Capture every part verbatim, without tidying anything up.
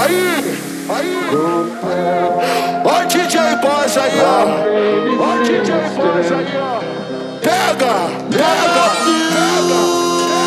Aí, aí. Ó D J Boss aí, ó. Ó D J Boss aí, ó. Pega, pega, pega.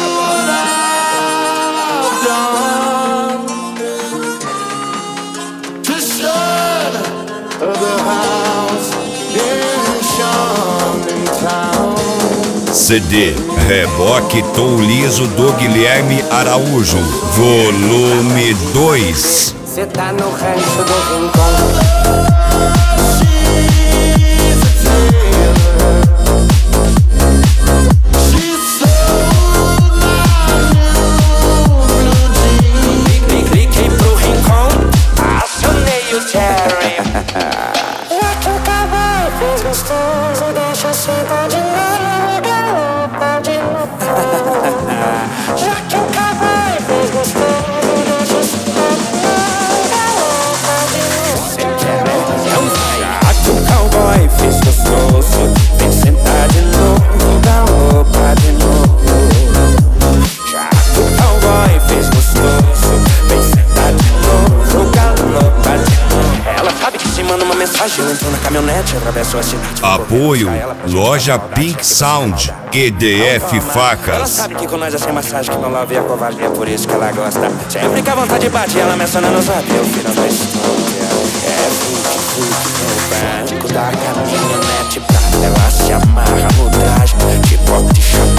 C D Reboque Tom Liso do Guilherme Araújo, volume dois. Cê tá no rancho do Rincão. Cliquei pro Rincão, acionei o Jerry. Já que o cavalo fez gostoso, deixa sentar de novo, galopa de novo. Já que o cavalo fez gostoso, deixa sentar de novo, galopa de novo. Já que o cowboy fez gostoso, vem sentar de novo, galopa de novo. Já que o cowboy fez gostoso, vem sentar de novo, galopa de novo. Ela sabe que se manda uma mensagem, eu entro na caminhonete, atravesso a cidade. Apoio Loja Pink Sound, Q D F Facas. Ela sabe que com nós é sem massagem, que não love é covarde, é por isso que ela gosta. Sempre que a vontade bate, ela menciona no zap, eu final da história. É fute, fute no banco da caminhonete prata. Ela se amarra no traje, de bota e chapéu.